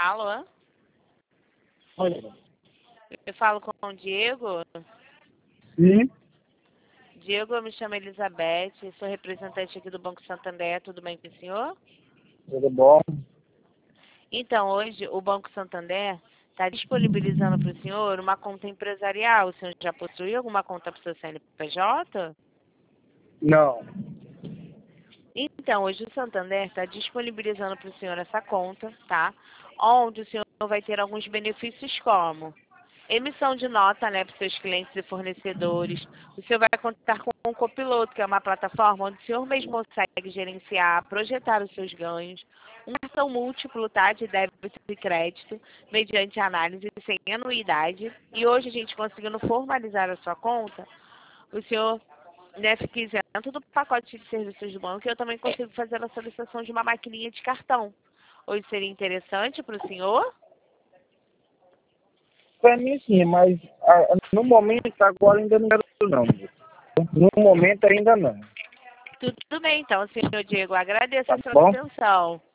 Alô? Olha. Eu falo com o Diego. Sim, Diego, eu me chamo Elizabeth, sou representante aqui do Banco Santander, tudo bem com o senhor? tudo bom? Então, hoje o Banco Santander está disponibilizando para o senhor uma conta empresarial. O senhor já possui alguma conta para o seu CNPJ? Não. Então, hoje o Santander está disponibilizando para o senhor essa conta, tá? Onde o senhor vai ter alguns benefícios como emissão de nota, né, para os seus clientes e fornecedores. O senhor vai contar com um copiloto, que é uma plataforma onde o senhor mesmo consegue gerenciar, projetar os seus ganhos. Um cartão múltiplo, tá, de débito e crédito, mediante análise sem anuidade. E hoje a gente conseguindo formalizar a sua conta, o senhor, né, fica isento do pacote de serviços do banco e eu também consigo fazer a solicitação de uma maquininha de cartão. Hoje seria interessante para o senhor? Para mim sim, mas no momento agora ainda não quero não. No momento ainda não. Tudo bem, então, senhor Diego. Agradeço Tá a sua bom? atenção.